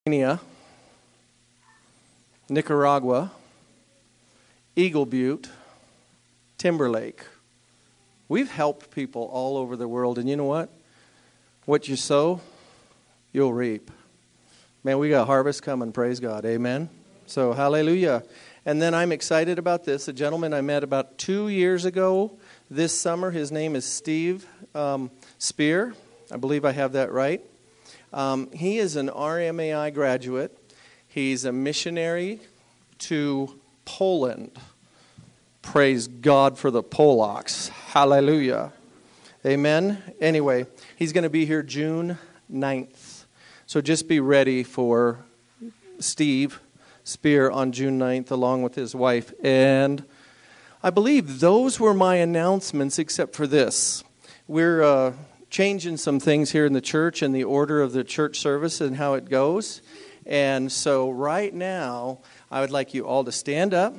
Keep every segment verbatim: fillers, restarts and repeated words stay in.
Kenya, Nicaragua, Eagle Butte, Timberlake. We've helped people all over the world, and you know what? What you sow, you'll reap. Man, we got harvest coming, praise God, amen? So, hallelujah. And then I'm excited about this. A gentleman I met about two years ago this summer, his name is Steve um, Spear. I believe I have that right. Um, he is an R M A I graduate. He's a missionary to Poland. Praise God for the Polacks. Hallelujah. Amen. Anyway, he's going to be here June ninth. So just be ready for Steve Spear on June ninth along with his wife. And I believe those were my announcements except for this. We're uh, changing some things here in the church and the order of the church service and how it goes. And so right now, I would like you all to stand up.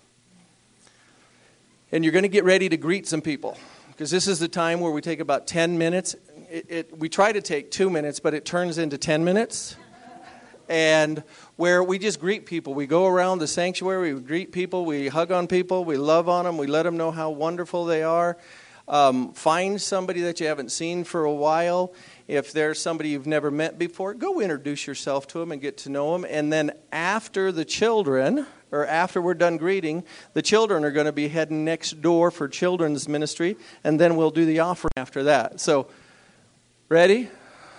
And you're going to get ready to greet some people. Because this is the time where we take about ten minutes. It, it, we try to take two minutes, but it turns into ten minutes. And where we just greet people. We go around the sanctuary, we greet people, we hug on people, we love on them, we let them know how wonderful they are. Um, find somebody that you haven't seen for a while. If there's somebody you've never met before, go introduce yourself to them and get to know them. And then after the children, or after we're done greeting, the children are going to be heading next door for children's ministry, and then we'll do the offering after that. So, ready?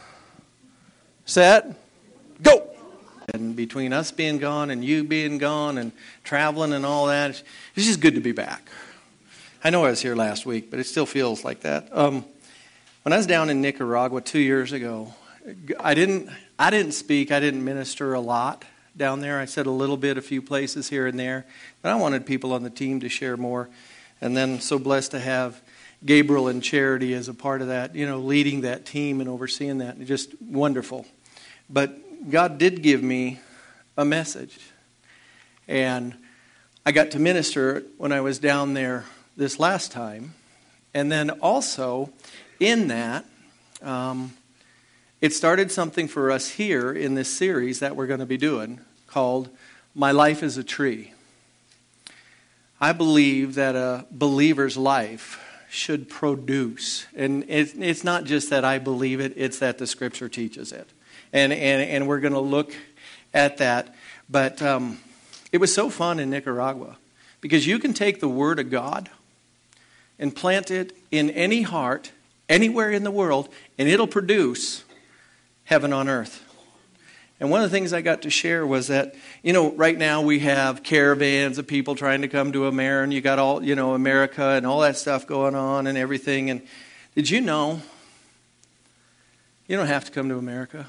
Set? Go! And between us being gone and you being gone and traveling and all that, it's just good to be back. I know I was here last week, but it still feels like that. Um, when I was down in Nicaragua two years ago, I didn't I didn't speak, I didn't minister a lot down there. I said a little bit, a few places here and there. But I wanted people on the team to share more. And then so blessed to have Gabriel and Charity as a part of that, you know, leading that team and overseeing that. Just wonderful. But God did give me a message. And I got to minister when I was down there this last time. And then also in that, um, it started something for us here in this series that we're going to be doing called My Life is a Tree. I believe that a believer's life should produce. And it, it's not just that I believe it, it's that the Scripture teaches it. And and, and we're going to look at that. But um, it was so fun in Nicaragua because you can take the Word of God and plant it in any heart, anywhere in the world, and it'll produce heaven on earth. And one of the things I got to share was that, you know, right now we have caravans of people trying to come to America, and you got all, you know, America and all that stuff going on and everything. And did you know you don't have to come to America?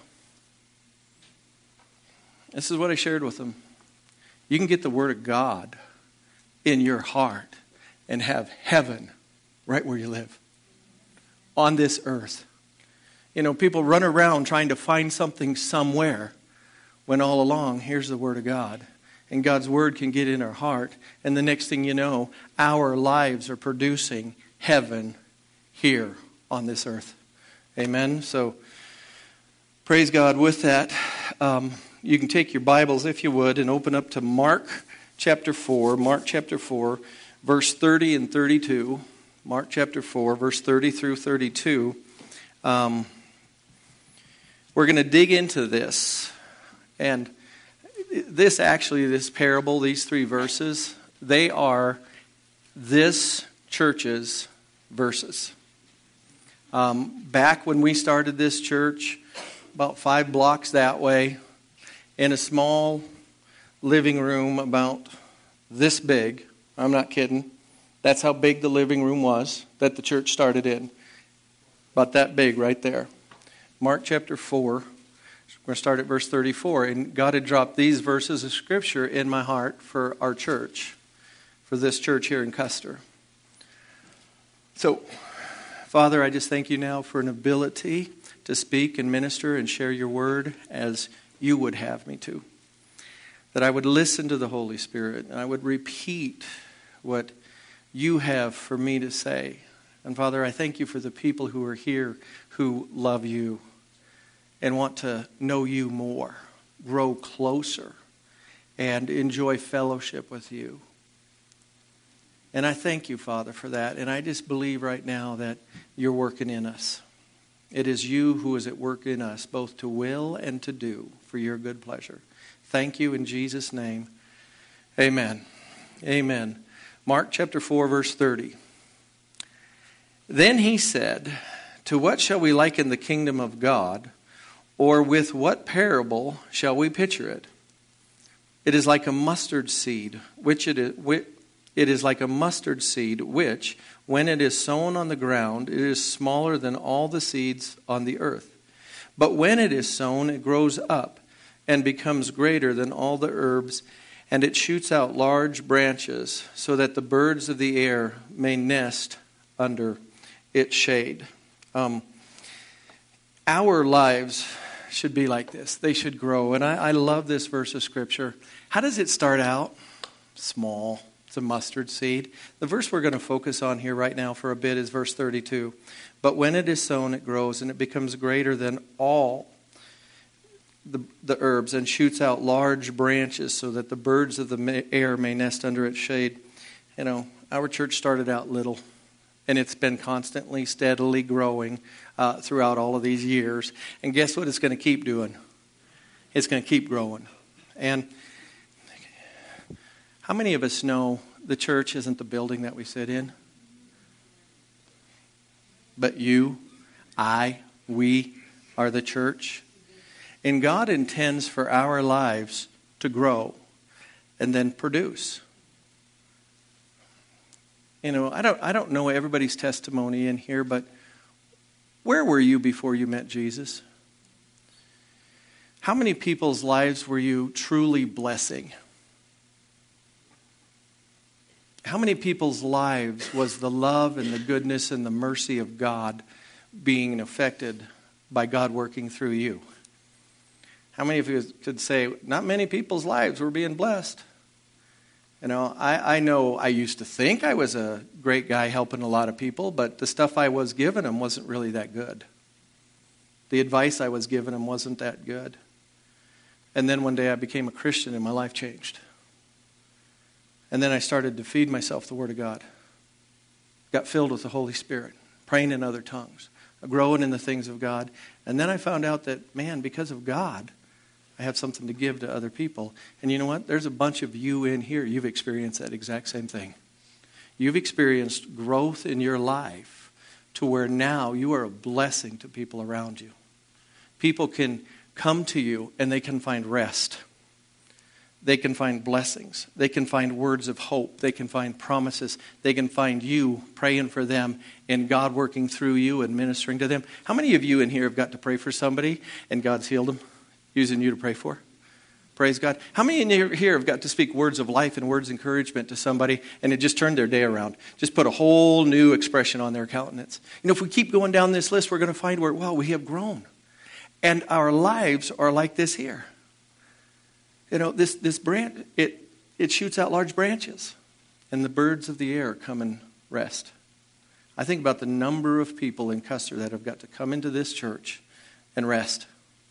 This is what I shared with them. You can get the Word of God in your heart and have heaven right where you live, on this earth. You know, people run around trying to find something somewhere when all along, here's the Word of God. And God's Word can get in our heart. And the next thing you know, our lives are producing heaven here on this earth. Amen? So, praise God with that. Um, you can take your Bibles, if you would, and open up to Mark chapter four. Mark chapter four, verse thirty and thirty-two. Mark chapter four, verse thirty through thirty-two. Um, we're going to dig into this. And this actually, this parable, these three verses, they are this church's verses. Um, back when we started this church, about five blocks that way, in a small living room about this big, I'm not kidding, that's how big the living room was that the church started in. About that big right there. Mark chapter four. We're going to start at verse thirty-four. And God had dropped these verses of Scripture in my heart for our church. For this church here in Custer. So, Father, I just thank you now for an ability to speak and minister and share your word as you would have me to. That I would listen to the Holy Spirit. And I would repeat what you have for me to say. And Father, I thank you for the people who are here who love you and want to know you more grow closer and enjoy fellowship with you. And I thank you, Father, for that. And I just believe right now that you're working in us. It is you who is at work in us, both to will and to do for your good pleasure. Thank you in Jesus' name. Amen. Amen. Mark chapter four, verse thirty. Then he said, to what shall we liken the kingdom of God? Or with what parable shall we picture it? It is like a mustard seed, which it is, it is like a mustard seed, which, when it is sown on the ground, it is smaller than all the seeds on the earth. But when it is sown, it grows up and becomes greater than all the herbs, and it shoots out large branches, so that the birds of the air may nest under its shade. Um, our lives should be like this. They should grow. And I, I love this verse of Scripture. How does it start out? Small. It's a mustard seed. The verse we're going to focus on here right now for a bit is verse thirty-two. But when it is sown, it grows, and it becomes greater than all the, the herbs, and shoots out large branches, so that the birds of the air may nest under its shade. You know, our church started out little, and it's been constantly, steadily growing uh, throughout all of these years. And guess what it's going to keep doing? It's going to keep growing. And how many of us know the church isn't the building that we sit in? But you, I, we are the church. And God intends for our lives to grow and then produce. You know, I don't I don't know everybody's testimony in here, but where were you before you met Jesus? How many people's lives were you truly blessing? How many people's lives was the love and the goodness and the mercy of God being affected by God working through you? How many of you could say, not many people's lives were being blessed? You know, I, I know I used to think I was a great guy helping a lot of people, but the stuff I was giving them wasn't really that good. The advice I was giving them wasn't that good. And then one day I became a Christian and my life changed. And then I started to feed myself the Word of God. Got filled with the Holy Spirit, praying in other tongues, growing in the things of God. And then I found out that, man, because of God, I have something to give to other people. And you know what? There's a bunch of you in here. You've experienced that exact same thing. You've experienced growth in your life to where now you are a blessing to people around you. People can come to you and they can find rest. They can find blessings. They can find words of hope. They can find promises. They can find you praying for them and God working through you and ministering to them. How many of you in here have got to pray for somebody and God's healed them, using you to pray for? Praise God. How many in here have got to speak words of life and words of encouragement to somebody and it just turned their day around? Just put a whole new expression on their countenance. You know, if we keep going down this list, we're going to find where, well, we have grown. And our lives are like this here. You know, this, this branch, it, it shoots out large branches. And the birds of the air come and rest. I think about the number of people in Custer that have got to come into this church and rest.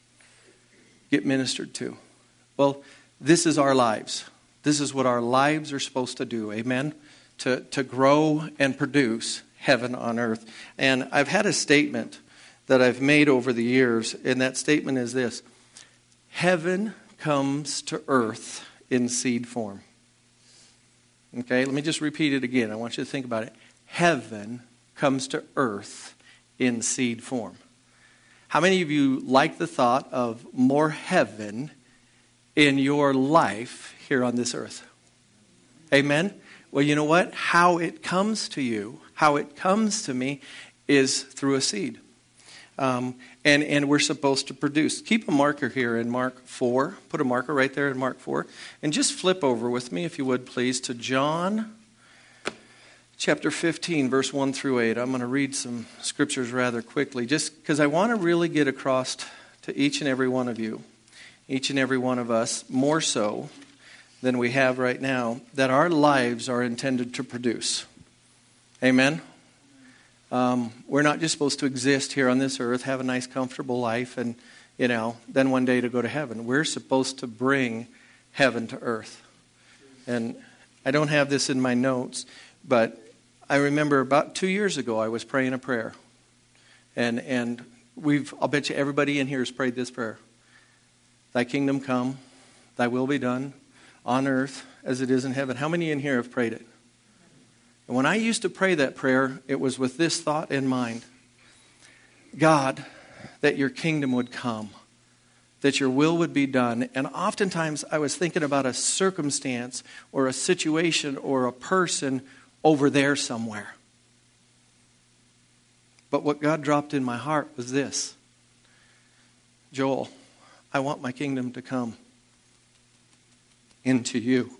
Get ministered to. Well, this is our lives. This is what our lives are supposed to do. Amen? To, to grow and produce heaven on earth. And I've had a statement that I've made over the years. And that statement is this. Heaven comes to earth in seed form. Okay, let me just repeat it again. I want you to think about it. Heaven comes to earth in seed form. How many of you like the thought of more heaven in your life here on this earth? Amen? Well, you know what? How it comes to you, how it comes to me is through a seed. Um, and, and we're supposed to produce. Keep a marker here in Mark four. Put a marker right there in Mark four. And just flip over with me, if you would, please, to John chapter fifteen, verse one through eight. I'm going to read some scriptures rather quickly, just because I want to really get across to each and every one of you, each and every one of us, more so than we have right now, that our lives are intended to produce. Amen? Um, we're not just supposed to exist here on this earth, have a nice, comfortable life, and you know, then one day to go to heaven. We're supposed to bring heaven to earth. And I don't have this in my notes, but I remember about two years ago I was praying a prayer. And and we've I'll bet you everybody in here has prayed this prayer. Thy kingdom come, thy will be done on earth as it is in heaven. How many in here have prayed it? And when I used to pray that prayer, it was with this thought in mind. God, that your kingdom would come, that your will would be done. And oftentimes I was thinking about a circumstance or a situation or a person over there somewhere. But what God dropped in my heart was this. Joel, I want my kingdom to come into you.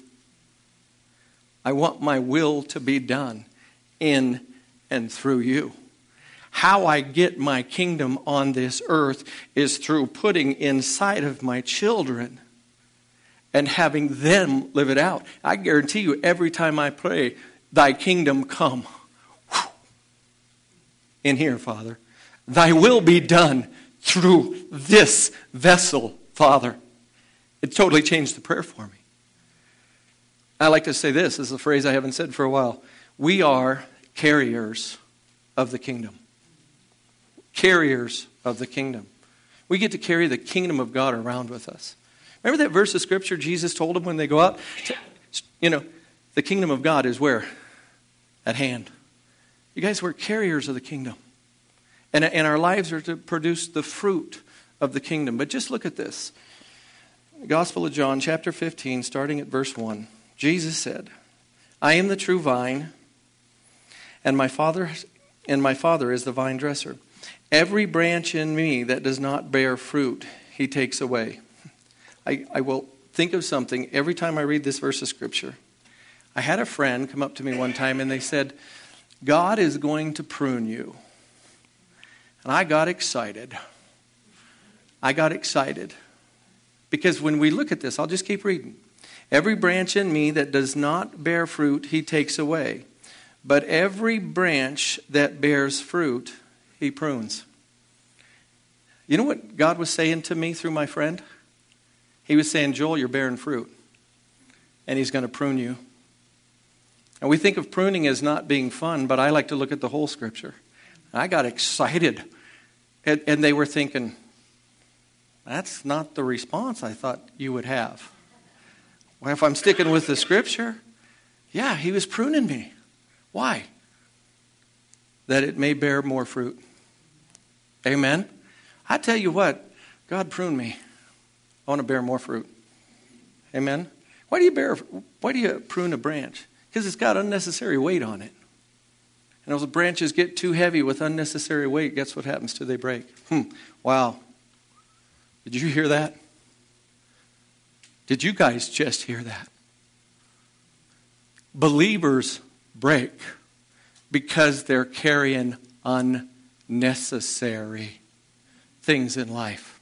I want my will to be done in and through you. How I get my kingdom on this earth is through putting inside of my children and having them live it out. I guarantee you, every time I pray, thy kingdom come. Whew. In here, Father. Thy will be done through this vessel, Father. It totally changed the prayer for me. I like to say this, this is a phrase I haven't said for a while. We are carriers of the kingdom. Carriers of the kingdom. We get to carry the kingdom of God around with us. Remember that verse of scripture Jesus told them when they go out? You know, the kingdom of God is where? At hand. You guys, we're carriers of the kingdom. And, and our lives are to produce the fruit of the kingdom. But just look at this. Gospel of John, chapter fifteen, starting at verse one. Jesus said, I am the true vine, and my Father, and my Father is the vine dresser. Every branch in me that does not bear fruit, he takes away. I, I will think of something every time I read this verse of scripture. I had a friend come up to me one time and they said, God is going to prune you. And I got excited. I got excited. Because when we look at this, I'll just keep reading. Every branch in me that does not bear fruit, he takes away. But every branch that bears fruit, he prunes. You know what God was saying to me through my friend? He was saying, Joel, you're bearing fruit. And he's going to prune you. And we think of pruning as not being fun, but I like to look at the whole scripture. I got excited. And, and they were thinking, that's not the response I thought you would have. Well, if I'm sticking with the scripture, yeah, he was pruning me. Why? That it may bear more fruit. Amen? I tell you what, God pruned me. I want to bear more fruit. Amen? Why do you bear? Why do you prune a branch? Because it's got unnecessary weight on it. And those branches get too heavy with unnecessary weight. Guess what happens till they break? Hmm. Wow. Did you hear that? Did you guys just hear that? Believers break because they're carrying unnecessary things in life.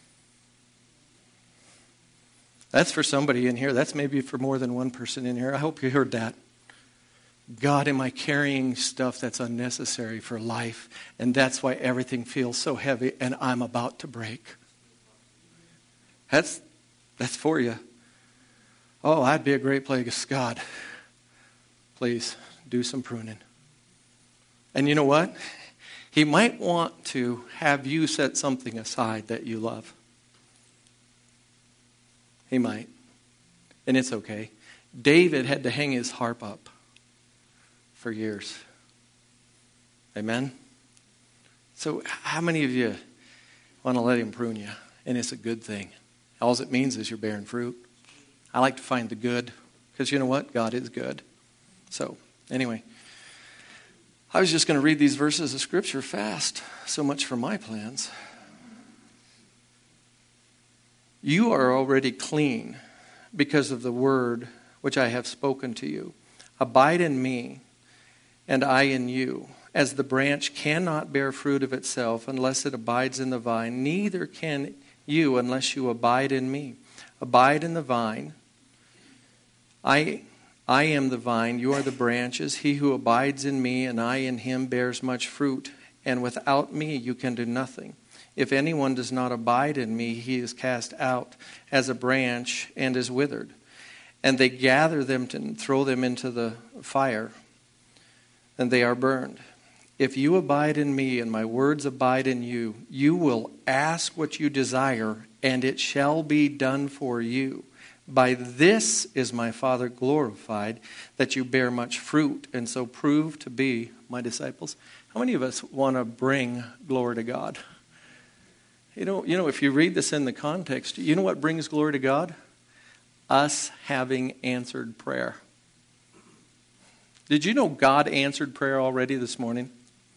That's for somebody in here. That's maybe for more than one person in here. I hope you heard that. God, am I carrying stuff that's unnecessary for life? And that's why everything feels so heavy and I'm about to break. That's that's for you. Oh, I'd be a great place. God, please do some pruning. And you know what? He might want to have you set something aside that you love. He might. And it's okay. David had to hang his harp up for years. Amen? So how many of you want to let him prune you? And it's a good thing. All it means is you're bearing fruit. I like to find the good, because you know what? God is good. So, anyway, I was just going to read these verses of Scripture fast. So much for my plans. You are already clean because of the word which I have spoken to you. Abide in me, and I in you. As the branch cannot bear fruit of itself unless it abides in the vine, neither can you unless you abide in me. Abide in the vine. I I am the vine, you are the branches. He who abides in me and I in him bears much fruit, and without me you can do nothing. If anyone does not abide in me, he is cast out as a branch and is withered. And they gather them and throw them into the fire, and they are burned. If you abide in me and my words abide in you, you will ask what you desire, and it shall be done for you. By this is my Father glorified, that you bear much fruit, and so prove to be my disciples. How many of us want to bring glory to God? You know, you know, if you read this in the context, you know what brings glory to God? Us having answered prayer. Did you know God answered prayer already this morning?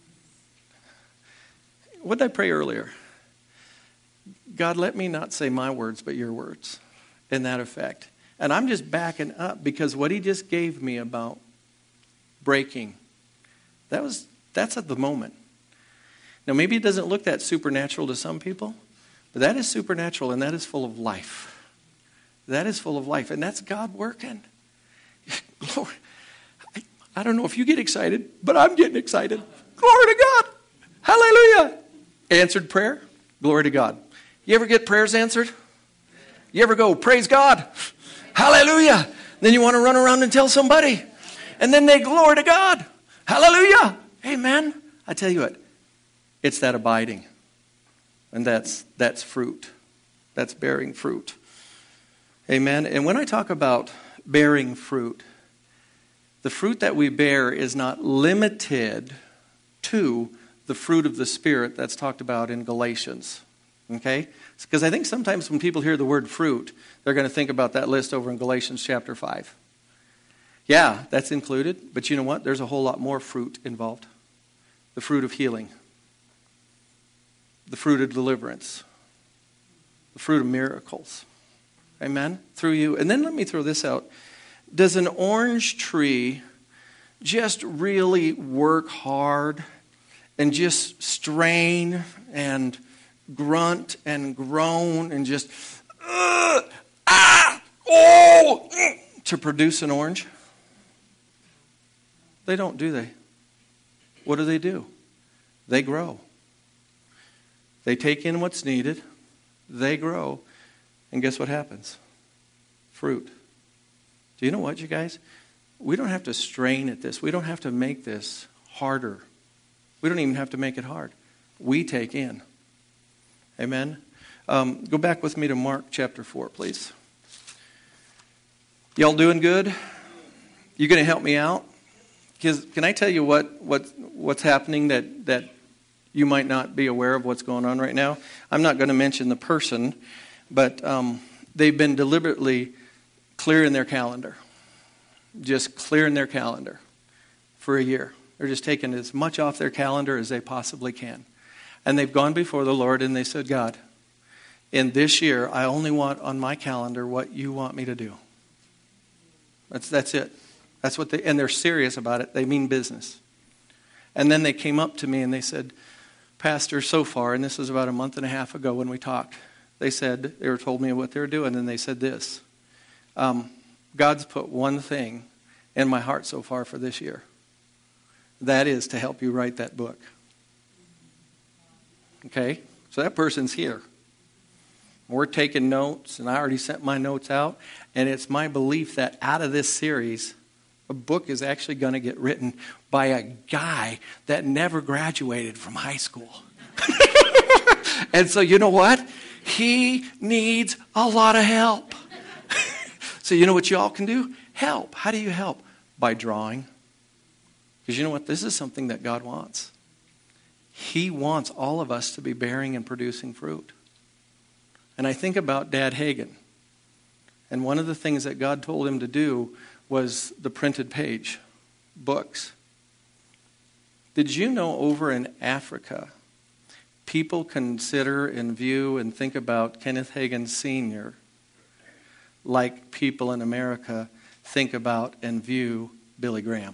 What did I pray earlier? God, let me not say my words, but your words. In that effect. And I'm just backing up because what he just gave me about breaking, that was that's at the moment. Now, maybe it doesn't look that supernatural to some people, but that is supernatural, and that is full of life. That is full of life, and that's God working. Glory. I, I don't know if you get excited, but I'm getting excited. Glory to God. Hallelujah. Answered prayer. Glory to God. You ever get prayers answered? You ever go, praise God. Hallelujah. Then you want to run around and tell somebody. And then they glory to God. Hallelujah. Amen. I tell you what. It's that abiding. And that's that's fruit. That's bearing fruit. Amen. And when I talk about bearing fruit, the fruit that we bear is not limited to the fruit of the Spirit that's talked about in Galatians. Okay? Because I think sometimes when people hear the word fruit, they're going to think about that list over in Galatians chapter five. Yeah, that's included. But you know what? There's a whole lot more fruit involved. The fruit of healing. The fruit of deliverance. The fruit of miracles. Amen? Through you. And then let me throw this out. Does an orange tree just really work hard and just strain and grunt and groan and just uh, ah, oh, mm, to produce an orange? They don't, do they? What do they do? They grow. They take in what's needed. They grow. And guess what happens? Fruit. Do you know what, you guys? We don't have to strain at this. We don't have to make this harder. We don't even have to make it hard. We take in. Amen? Um, go back with me to Mark chapter four, please. Y'all doing good? You going to help me out? Because can I tell you what, what what's happening that, that you might not be aware of what's going on right now? I'm not going to mention the person, but um, they've been deliberately clearing their calendar. Just clearing their calendar for a year. They're just taking as much off their calendar as they possibly can. And they've gone before the Lord and they said, God, in this year, I only want on my calendar what you want me to do. That's that's it. That's what they, and they're serious about it. They mean business. And then they came up to me and they said, Pastor, so far, and this was about a month and a half ago when we talked, they said, they were told me what they were doing, and they said this, um, God's put one thing in my heart so far for this year. That is to help you write that book. Okay? So that person's here. We're taking notes, and I already sent my notes out, and it's my belief that out of this series, a book is actually going to get written by a guy that never graduated from high school. And so you know what? He needs a lot of help. So you know what you all can do? Help. How do you help? By drawing. Because you know what? This is something that God wants. He wants all of us to be bearing and producing fruit. And I think about Dad Hagin. And one of the things that God told him to do was the printed page, books. Did you know over in Africa, people consider and view and think about Kenneth Hagin Senior like people in America think about and view Billy Graham?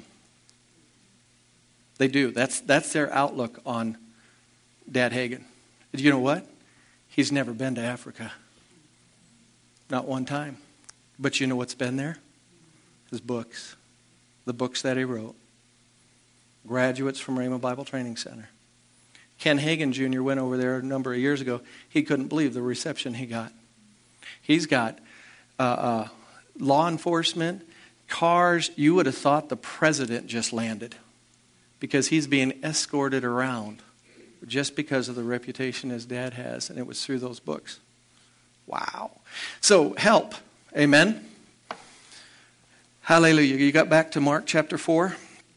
They do. That's that's their outlook on Dad Hagin. You know what? He's never been to Africa. Not one time. But you know what's been there? His books. The books that he wrote. Graduates from Rhema Bible Training Center. Ken Hagin Junior went over there a number of years ago. He couldn't believe the reception he got. He's got uh, uh, law enforcement, cars. You would have thought the president just landed because he's being escorted around just because of the reputation his dad has, and it was through those books. Wow. So, help. Amen? Hallelujah. You got back to Mark chapter four?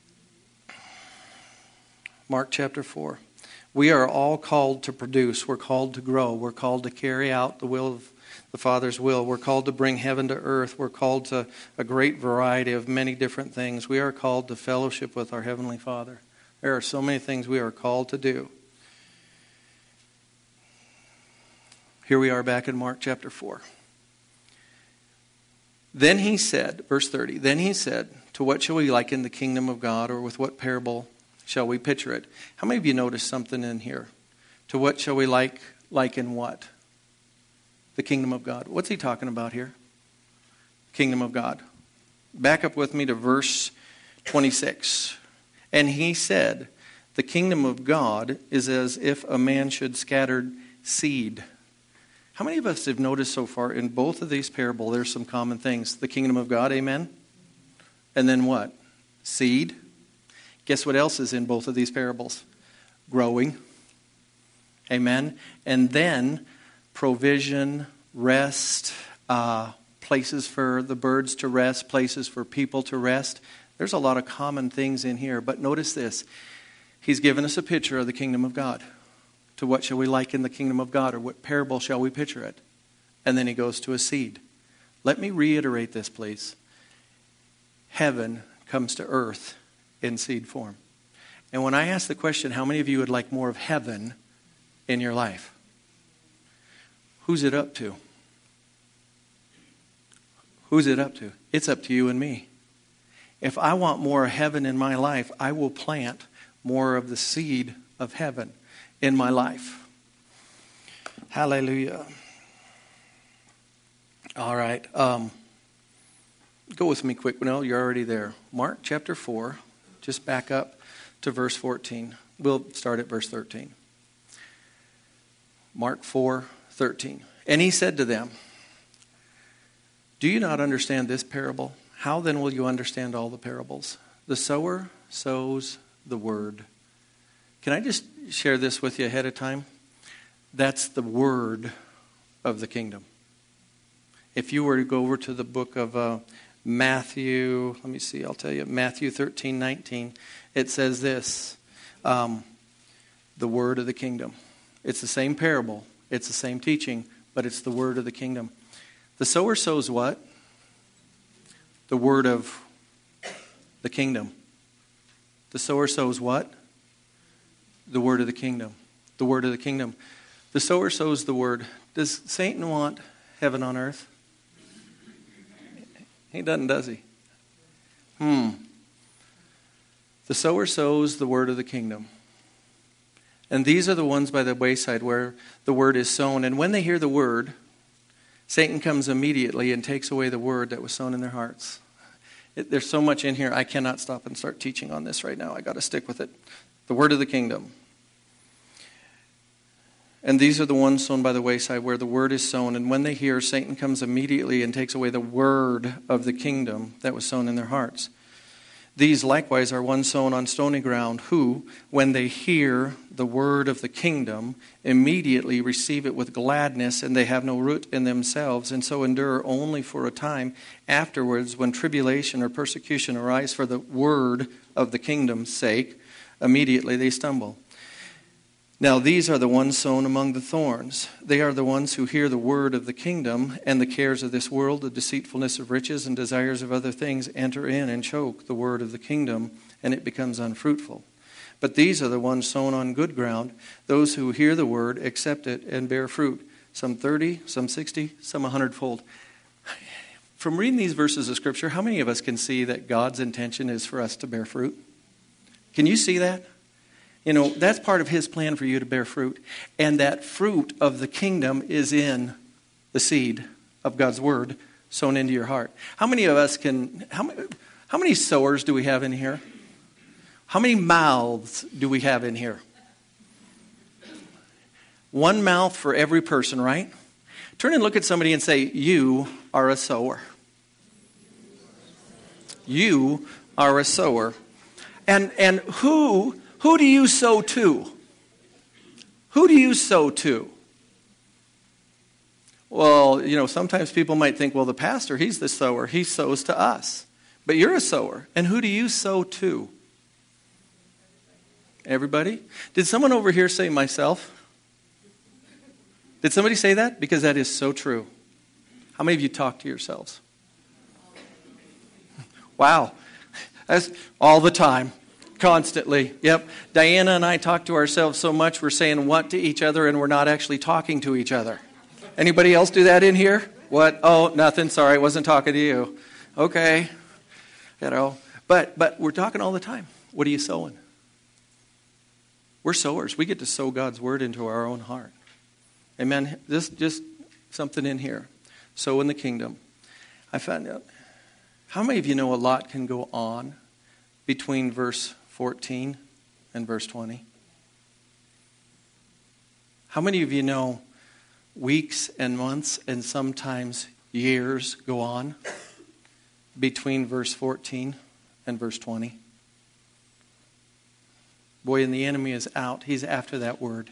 Mark chapter four. We are all called to produce. We're called to grow. We're called to carry out the will of the Father's will. We're called to bring heaven to earth. We're called to a great variety of many different things. We are called to fellowship with our Heavenly Father. There are so many things we are called to do. Here we are back in Mark chapter four. Then he said, verse thirty, then he said, to what shall we liken the kingdom of God, or with what parable shall we picture it? How many of you noticed something in here? To what shall we like, liken what? The kingdom of God. What's he talking about here? Kingdom of God. Back up with me to verse twenty-six. And he said, the kingdom of God is as if a man should scatter seed. How many of us have noticed so far in both of these parables there's some common things? The kingdom of God, amen? And then what? Seed. Guess what else is in both of these parables? Growing. Amen? And then provision, rest, uh, places for the birds to rest, places for people to rest. There's a lot of common things in here. But notice this. He's given us a picture of the kingdom of God. To what shall we liken the kingdom of God, or what parable shall we picture it? And then he goes to a seed. Let me reiterate this, please. Heaven comes to earth in seed form. And when I ask the question, how many of you would like more of heaven in your life? Who's it up to? Who's it up to? It's up to you and me. If I want more of heaven in my life, I will plant more of the seed of heaven in my life. Hallelujah. All right. Um, go with me quick. No, you're already there. Mark chapter four. Just back up to verse fourteen. We'll start at verse thirteen. Mark four thirteen. And he said to them, do you not understand this parable? How then will you understand all the parables? The sower sows the word. Can I just share this with you ahead of time? That's the word of the kingdom. If you were to go over to the book of uh, Matthew, let me see, I'll tell you, Matthew thirteen nineteen, it says this, um, the word of the kingdom. It's the same parable, it's the same teaching, but it's the word of the kingdom. The sower sows what? The word of the kingdom. The sower sows what? The word of the kingdom. The word of the kingdom. The sower sows the word. Does Satan want heaven on earth? He doesn't, does he? Hmm. The sower sows the word of the kingdom. And these are the ones by the wayside where the word is sown. And when they hear the word, Satan comes immediately and takes away the word that was sown in their hearts. It, there's so much in here, I cannot stop and start teaching on this right now. I got to stick with it. The word of the kingdom. And these are the ones sown by the wayside where the word is sown. And when they hear, Satan comes immediately and takes away the word of the kingdom that was sown in their hearts. These likewise are ones sown on stony ground who, when they hear the word of the kingdom, immediately receive it with gladness, and they have no root in themselves, and so endure only for a time. Afterwards, when tribulation or persecution arise for the word of the kingdom's sake, immediately they stumble. Now these are the ones sown among the thorns. They are the ones who hear the word of the kingdom, and the cares of this world, the deceitfulness of riches, and desires of other things enter in and choke the word of the kingdom, and it becomes unfruitful. But these are the ones sown on good ground, those who hear the word, accept it, and bear fruit, some thirty, some sixty, some a hundredfold. From reading these verses of Scripture, how many of us can see that God's intention is for us to bear fruit? Can you see that? You know, that's part of His plan for you to bear fruit. And that fruit of the kingdom is in the seed of God's word sown into your heart. How many of us can, how many, how many sowers do we have in here? How many mouths do we have in here? One mouth for every person, right? Turn and look at somebody and say, you are a sower. You are a sower. And and who who do you sow to? Who do you sow to? Well, you know, sometimes people might think, well, the pastor, he's the sower. He sows to us. But you're a sower. And who do you sow to? Everybody? Did someone over here say myself? Did somebody say that? Because that is so true. How many of you talk to yourselves? Wow. That's all the time. Constantly. Yep. Diana and I talk to ourselves so much we're saying what to each other and we're not actually talking to each other. Anybody else do that in here? What? Oh, nothing. Sorry, I wasn't talking to you. Okay. You know. But but we're talking all the time. What are you sowing? We're sowers. We get to sow God's word into our own heart. Amen. This just something in here. Sow in the kingdom. I found out. How many of you know a lot can go on between verse fourteen and verse twenty? How many of you know weeks and months and sometimes years go on between verse fourteen and verse twenty? Boy, and the enemy is out. He's after that word.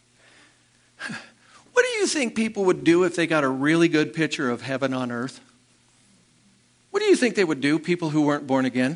What do you think people would do if they got a really good picture of heaven on earth? What do you think they would do, people who weren't born again?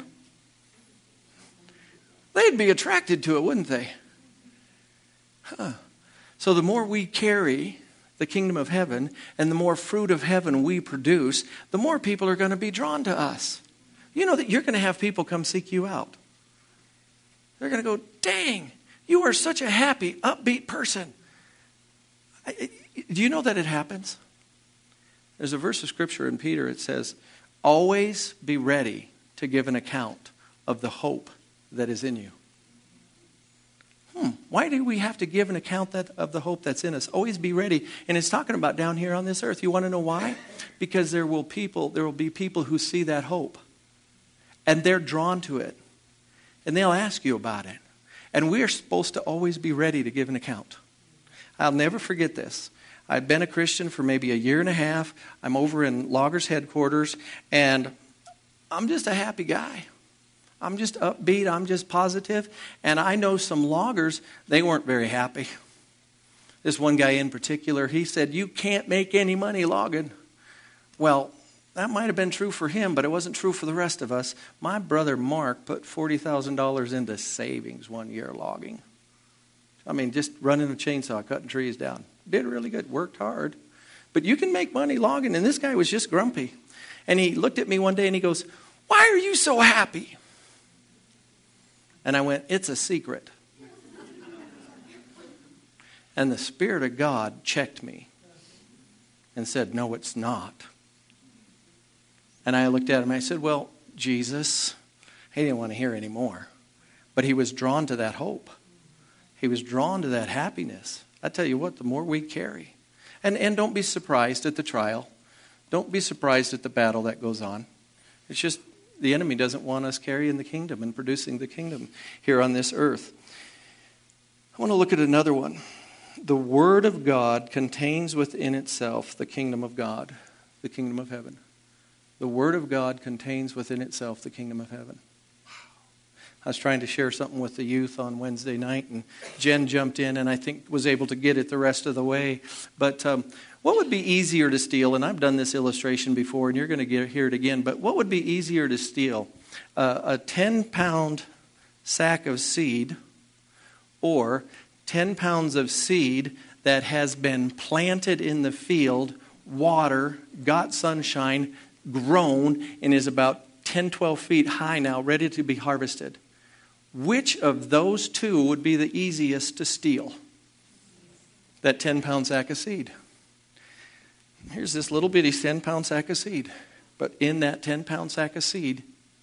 They'd be attracted to it, wouldn't they? Huh. So the more we carry the kingdom of heaven and the more fruit of heaven we produce, the more people are going to be drawn to us. You know that you're going to have people come seek you out. They're going to go, dang, you are such a happy, upbeat person. I, do you know that it happens? There's a verse of scripture in Peter. It says, always be ready to give an account of the hope that is in you. Hmm, why do we have to give an account that, of the hope that's in us? Always be ready. And it's talking about down here on this earth. You want to know why? Because there will people, there will be people who see that hope. And they're drawn to it. And they'll ask you about it. And we are supposed to always be ready to give an account. I'll never forget this. I've been a Christian for maybe a year and a half. I'm over in Loggers headquarters, and I'm just a happy guy. I'm just upbeat. I'm just positive. And I know some loggers, they weren't very happy. This one guy in particular, he said, you can't make any money logging. Well, that might have been true for him, but it wasn't true for the rest of us. My brother Mark put forty thousand dollars into savings one year logging. I mean, just running a chainsaw, cutting trees down. Did really good, worked hard. But you can make money logging, and this guy was just grumpy. And he looked at me one day and he goes, why are you so happy? And I went, it's a secret. And the Spirit of God checked me and said, no, it's not. And I looked at him and I said, well, Jesus, he didn't want to hear any more. But he was drawn to that hope. He was drawn to that happiness. I tell you what, the more we carry. And, and don't be surprised at the trial. Don't be surprised at the battle that goes on. It's just the enemy doesn't want us carrying the kingdom and producing the kingdom here on this earth. I want to look at another one. The Word of God contains within itself the kingdom of God, the kingdom of heaven. The Word of God contains within itself the kingdom of heaven. I was trying to share something with the youth on Wednesday night, and Jen jumped in and I think was able to get it the rest of the way. But um, what would be easier to steal? And I've done this illustration before, and you're going to get, hear it again. But what would be easier to steal? Uh, a ten-pound sack of seed or ten pounds of seed that has been planted in the field, water, got sunshine, grown, and is about ten, twelve feet high now, ready to be harvested. Which of those two would be the easiest to steal? That ten-pound sack of seed. Here's this little bitty ten-pound sack of seed. But in that ten-pound sack of seed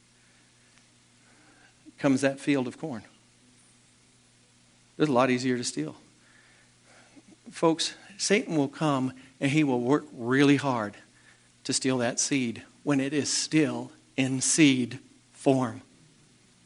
comes that field of corn. It's a lot easier to steal. Folks, Satan will come and he will work really hard to steal that seed when it is still in seed form.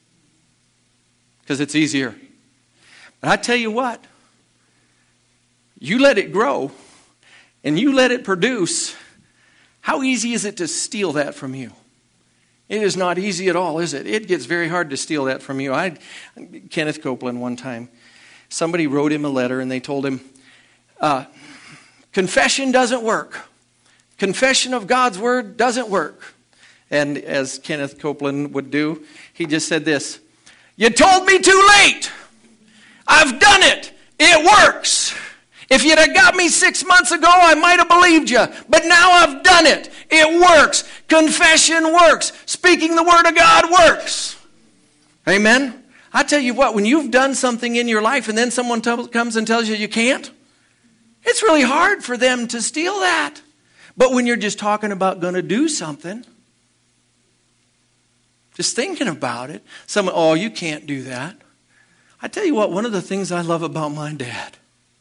Because it's easier. But I tell you what, you let it grow, and you let it produce, how easy is it to steal that from you? It is not easy at all, is it? It gets very hard to steal that from you. I, Kenneth Copeland, one time, somebody wrote him a letter, and they told him, uh, confession doesn't work. Confession of God's word doesn't work. And as Kenneth Copeland would do, he just said this, you told me too late. I've done it. It works. If you'd have got me six months ago, I might have believed you. But now I've done it. It works. Confession works. Speaking the word of God works. Amen? I tell you what, when you've done something in your life and then someone t- comes and tells you you can't, it's really hard for them to steal that. But when you're just talking about going to do something, just thinking about it, someone, oh, you can't do that. I tell you what, one of the things I love about my dad,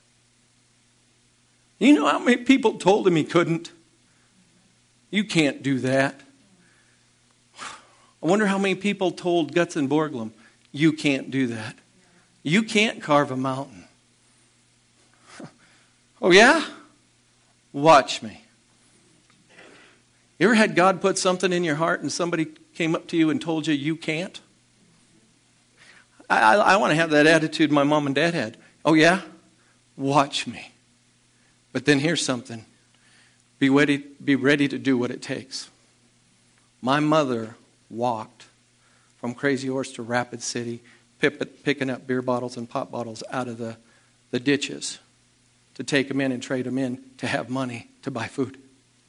you know how many people told him he couldn't? You can't do that. I wonder how many people told Gutzon Borglum, you can't do that. You can't carve a mountain. Oh yeah? Watch me. You ever had God put something in your heart and somebody came up to you and told you you can't? I, I, I want to have that attitude my mom and dad had. Oh yeah? Watch me. But then here's something. Be ready, be ready to do what it takes. My mother walked from Crazy Horse to Rapid City, picking up beer bottles and pop bottles out of the, the ditches to take them in and trade them in to have money to buy food.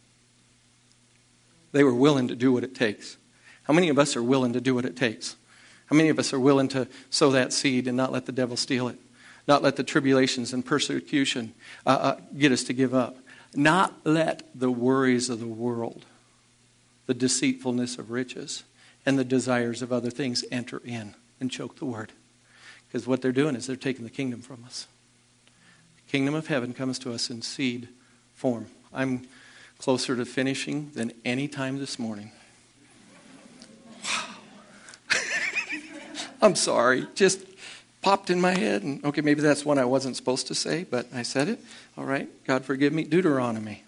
They were willing to do what it takes. How many of us are willing to do what it takes? How many of us are willing to sow that seed and not let the devil steal it? Not let the tribulations and persecution uh, uh, get us to give up. Not let the worries of the world, the deceitfulness of riches, and the desires of other things enter in and choke the word. Because what they're doing is they're taking the kingdom from us. The kingdom of heaven comes to us in seed form. I'm closer to finishing than any time this morning. Wow. I'm sorry. Just popped in my head. And okay, maybe that's one I wasn't supposed to say, but I said it. All right. God forgive me. Deuteronomy.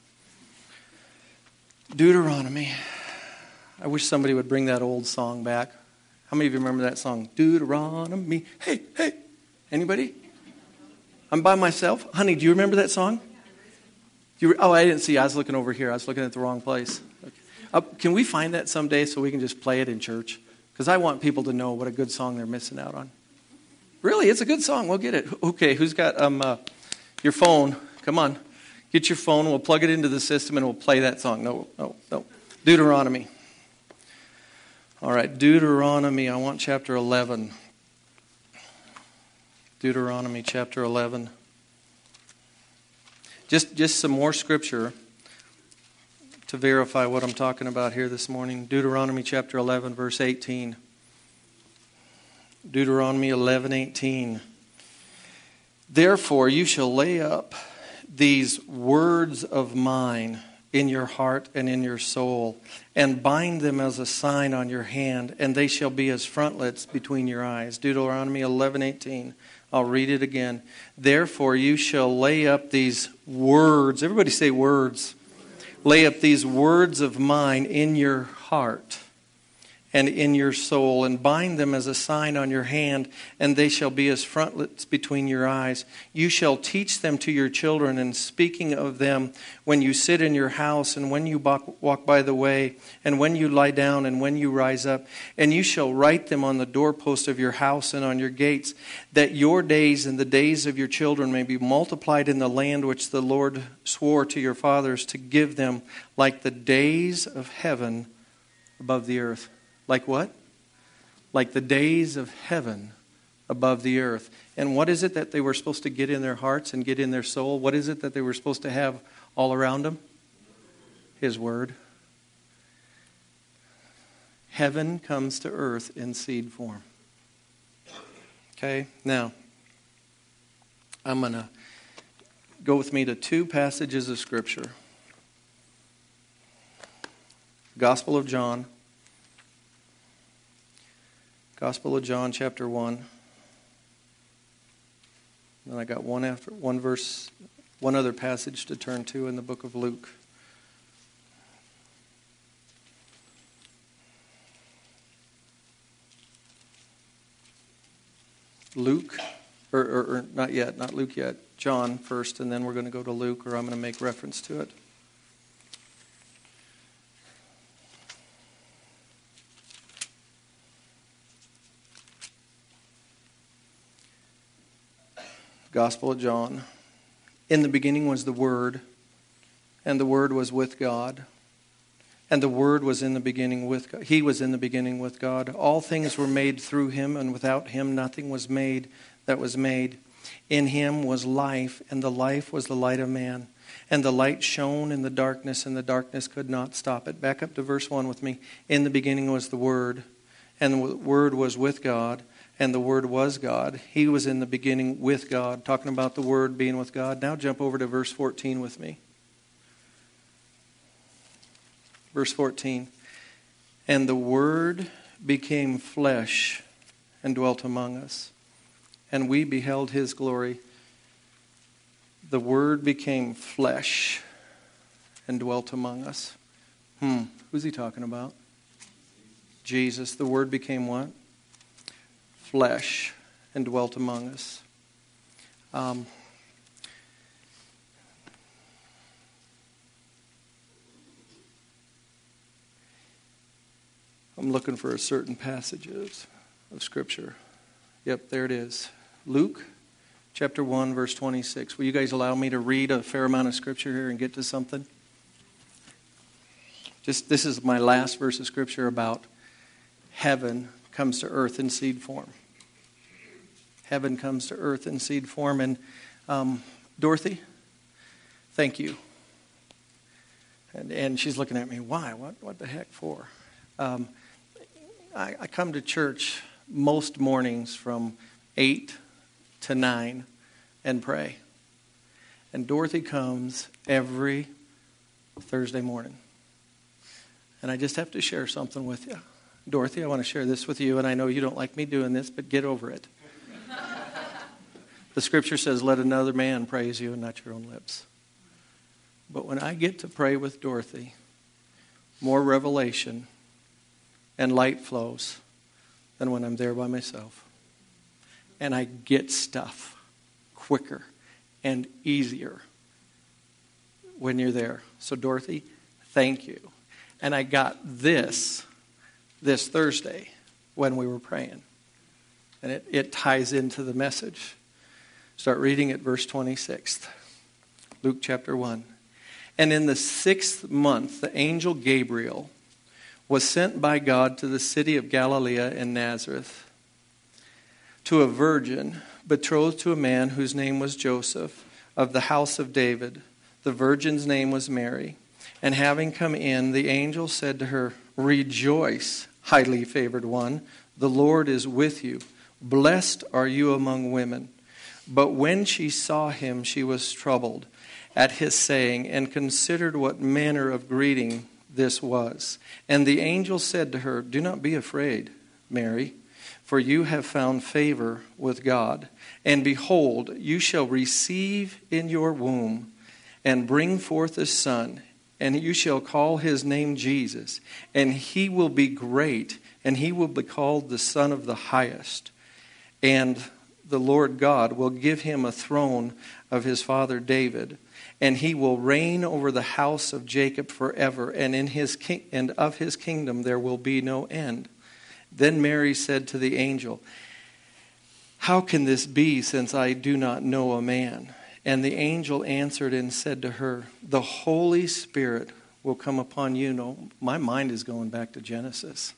Deuteronomy. I wish somebody would bring that old song back. How many of you remember that song? Deuteronomy. Hey, hey. Anybody? I'm by myself. Honey, do you remember that song? You, oh, I didn't see. I was looking over here. I was looking at the wrong place. Okay. Uh, can we find that someday so we can just play it in church? Because I want people to know what a good song they're missing out on. Really, it's a good song. We'll get it. Okay, who's got um uh, your phone? Come on. Get your phone. We'll plug it into the system and we'll play that song. No, no, no. Deuteronomy. All right, Deuteronomy. I want chapter eleven. Deuteronomy chapter eleven. Just, just some more scripture to verify what I'm talking about here this morning. Deuteronomy chapter eleven, verse eighteen. Deuteronomy eleven eighteen. Therefore you shall lay up these words of mine in your heart and in your soul, and bind them as a sign on your hand, and they shall be as frontlets between your eyes. Deuteronomy eleven eighteen. I'll read it again. Therefore you shall lay up these words. Everybody say words. Lay up these words of mine in your heart and in your soul, and bind them as a sign on your hand, and they shall be as frontlets between your eyes. You shall teach them to your children, and speaking of them when you sit in your house, and when you walk by the way, and when you lie down, and when you rise up. And you shall write them on the doorpost of your house and on your gates, that your days and the days of your children may be multiplied in the land which the Lord swore to your fathers to give them, like the days of heaven above the earth. Like what? Like the days of heaven above the earth. And what is it that they were supposed to get in their hearts and get in their soul? What is it that they were supposed to have all around them? His word. Heaven comes to earth in seed form. Okay, now, I'm going to go with me to two passages of Scripture. Gospel of John. Gospel of John, chapter one. And I got one after one verse one other passage to turn to in the book of Luke. Luke, or, or, or not yet, not Luke yet. John first, and then we're going to go to Luke, or I'm going to make reference to it. Gospel of John. In the beginning was the Word, and the Word was with God, and the Word was in the beginning with God. He was in the beginning with God. All things were made through Him, and without Him nothing was made that was made. In Him was life, and the life was the light of man. And the light shone in the darkness, and the darkness could not stop it. Back up to verse one with me. In the beginning was the Word, and the Word was with God, and the Word was God. He was in the beginning with God. Talking about the Word being with God. Now jump over to verse fourteen with me. Verse fourteen. And the Word became flesh and dwelt among us, and we beheld His glory. The Word became flesh and dwelt among us. Hmm. Who's he talking about? Jesus. The Word became what? Flesh and dwelt among us. Um, I'm looking for a certain passages of Scripture. Yep, there it is. Luke chapter one, verse twenty-six. Will you guys allow me to read a fair amount of Scripture here and get to something? Just this is my last verse of Scripture about heaven comes to earth in seed form. Heaven comes to earth in seed form. And um, Dorothy, thank you. And, and she's looking at me, why? What, what the heck for? Um, I, I come to church most mornings from eight to nine and pray. And Dorothy comes every Thursday morning. And I just have to share something with you. Dorothy, I want to share this with you, and I know you don't like me doing this, but get over it. The Scripture says, let another man praise you and not your own lips. But when I get to pray with Dorothy, more revelation and light flows than when I'm there by myself. And I get stuff quicker and easier when you're there. So Dorothy, thank you. And I got this this Thursday when we were praying. And it, it ties into the message. Start reading at verse twenty-six. Luke chapter one. And in the sixth month, the angel Gabriel was sent by God to the city of Galilee in Nazareth, to a virgin betrothed to a man whose name was Joseph, of the house of David. The virgin's name was Mary. And having come in, the angel said to her, Rejoice, highly favored one, the Lord is with you. Blessed are you among women. But when she saw him, she was troubled at his saying, and considered what manner of greeting this was. And the angel said to her, Do not be afraid, Mary, for you have found favor with God. And behold, you shall receive in your womb and bring forth a son, and you shall call his name Jesus. And he will be great, and he will be called the Son of the Highest. And the Lord God will give him a throne of his father David, and he will reign over the house of Jacob forever, and in his king- and of his kingdom there will be no end. Then Mary said to the angel, How can this be, since I do not know a man? And the angel answered and said to her, The Holy Spirit will come upon you. No, my mind is going back to Genesis.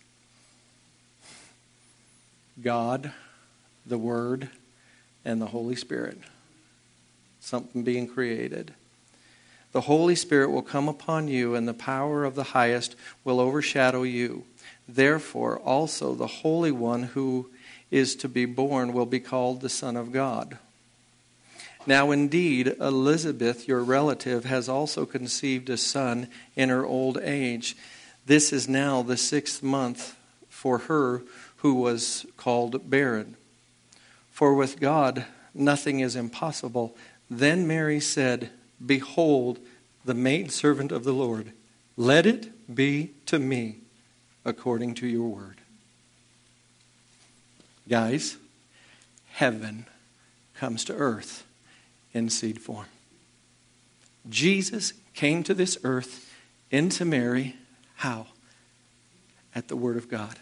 God, the Word, and the Holy Spirit. Something being created. The Holy Spirit will come upon you, and the power of the Highest will overshadow you. Therefore, also the Holy One who is to be born will be called the Son of God. Now indeed, Elizabeth, your relative, has also conceived a son in her old age. This is now the sixth month for her who was called barren. For with God nothing is impossible. Then Mary said, Behold, the maidservant of the Lord. Let it be to me according to your word. Guys, heaven comes to earth in seed form. Jesus came to this earth into Mary. How? At the word of God.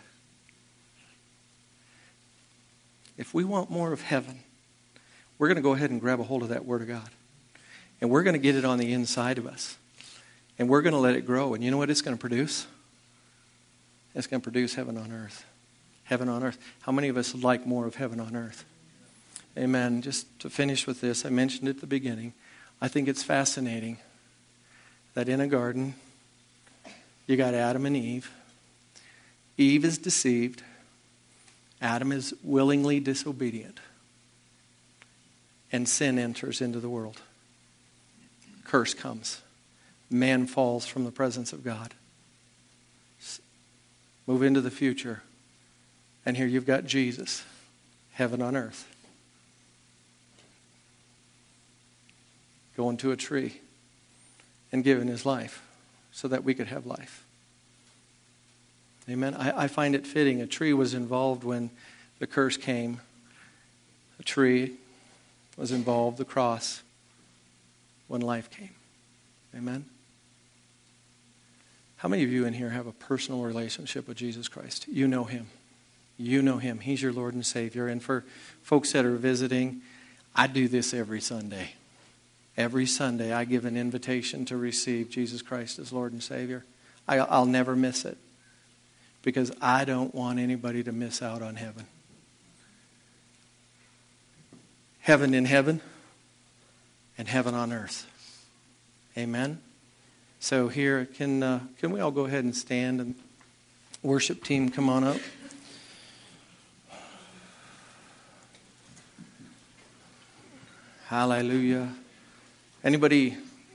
If we want more of heaven, we're going to go ahead and grab a hold of that word of God. And we're going to get it on the inside of us. And we're going to let it grow. And you know what it's going to produce? It's going to produce heaven on earth. Heaven on earth. How many of us would like more of heaven on earth? Amen. Just to finish with this, I mentioned at the beginning, I think it's fascinating that in a garden, you got Adam and Eve. Eve is deceived. Adam is willingly disobedient. And sin enters into the world. Curse comes. Man falls from the presence of God. Move into the future. And here you've got Jesus. Heaven on earth. Going to a tree and giving his life so that we could have life. Amen. I, I find it fitting. A tree was involved when the curse came. A tree was involved, the cross, when life came. Amen. How many of you in here have a personal relationship with Jesus Christ? You know him. You know him. He's your Lord and Savior. And for folks that are visiting, I do this every Sunday. Every Sunday I give an invitation to receive Jesus Christ as Lord and Savior. I, I'll never miss it because I don't want anybody to miss out on heaven. Heaven in heaven and heaven on earth. Amen. So here, can uh, can we all go ahead and stand, and worship team, come on up. Hallelujah. Anybody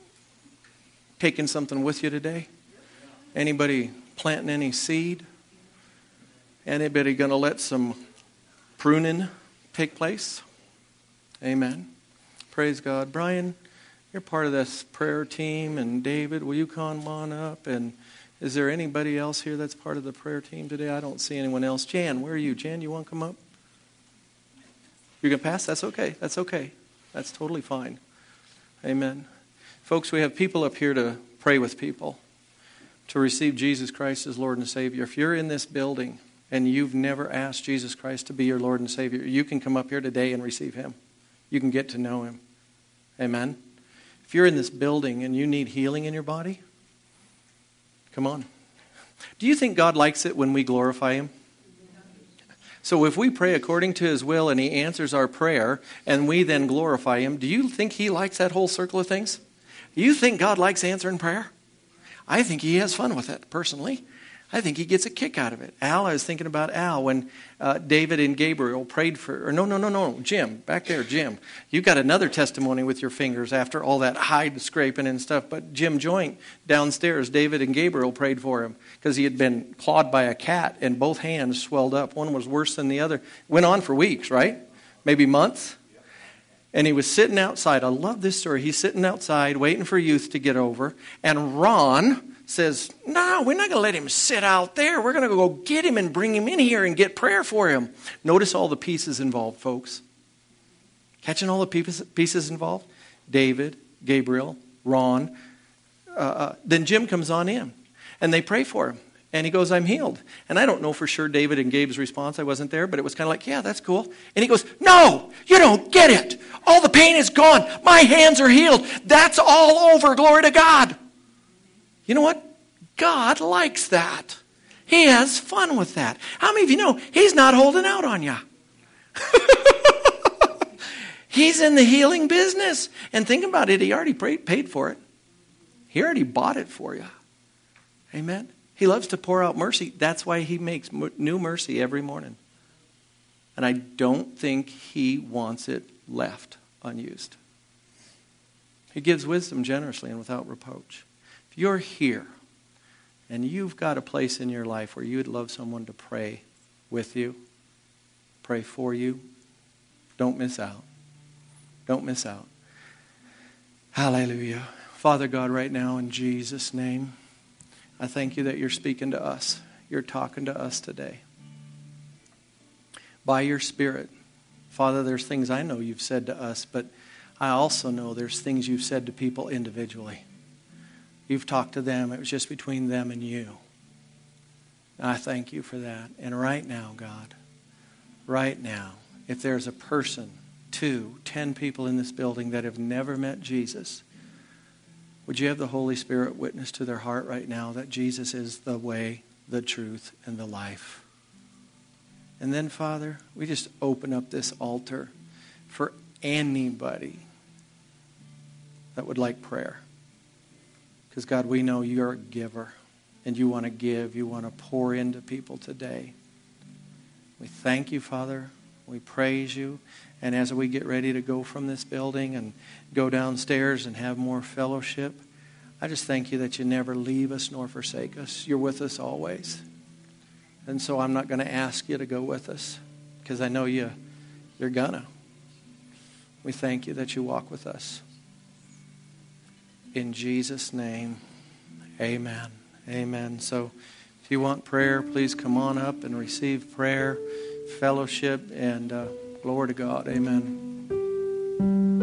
taking something with you today? Anybody planting any seed? Anybody going to let some pruning take place? Amen. Praise God. Brian, you're part of this prayer team, and David, will you come on up? And is there anybody else here that's part of the prayer team today? I don't see anyone else. Jan, where are you? Jan, you want to come up? You're going to pass? That's okay. That's okay. That's totally fine. Amen. Folks, we have people up here to pray with people, to receive Jesus Christ as Lord and Savior. If you're in this building and you've never asked Jesus Christ to be your Lord and Savior, you can come up here today and receive him. You can get to know him. Amen. If you're in this building and you need healing in your body, come on. Do you think God likes it when we glorify him? So if we pray according to his will and he answers our prayer and we then glorify him, do you think he likes that whole circle of things? You think God likes answering prayer? I think he has fun with it, personally. I think he gets a kick out of it. Al, I was thinking about Al when uh, David and Gabriel prayed for, or no, no, no, no, Jim, back there, Jim. You got another testimony with your fingers after all that hide scraping and stuff. But Jim Joint downstairs, David and Gabriel prayed for him because he had been clawed by a cat and both hands swelled up. One was worse than the other. Went on for weeks, right? Maybe months. And he was sitting outside. I love this story. He's sitting outside waiting for youth to get over. And Ron says, no, we're not going to let him sit out there. We're going to go get him and bring him in here and get prayer for him. Notice all the pieces involved, folks. Catching all the pieces involved? David, Gabriel, Ron. Uh, uh, then Jim comes on in. And they pray for him. And he goes, I'm healed. And I don't know for sure David and Gabe's response. I wasn't there, but it was kind of like, yeah, that's cool. And he goes, no, you don't get it. All the pain is gone. My hands are healed. That's all over. Glory to God. You know what? God likes that. He has fun with that. How many of you know he's not holding out on you? He's in the healing business. And think about it. He already paid for it. He already bought it for you. Amen. He loves to pour out mercy. That's why he makes new mercy every morning. And I don't think he wants it left unused. He gives wisdom generously and without reproach. If you're here and you've got a place in your life where you would love someone to pray with you, pray for you, don't miss out. Don't miss out. Hallelujah. Father God, right now in Jesus' name, I thank you that you're speaking to us. You're talking to us today. By your Spirit. Father, there's things I know you've said to us, but I also know there's things you've said to people individually. You've talked to them. It was just between them and you. And I thank you for that. And right now, God, right now, if there's a person, two, ten people in this building that have never met Jesus, would you have the Holy Spirit witness to their heart right now that Jesus is the way, the truth, and the life? And then, Father, we just open up this altar for anybody that would like prayer. Because, God, we know you're a giver, and you want to give. You want to pour into people today. We thank you, Father. We praise you. And as we get ready to go from this building and go downstairs and have more fellowship, I just thank you that you never leave us nor forsake us. You're with us always. And so I'm not going to ask you to go with us because I know you, you're gonna. We thank you that you walk with us. In Jesus' name, amen. Amen. So if you want prayer, please come on up and receive prayer, fellowship, and uh, glory to God. Amen.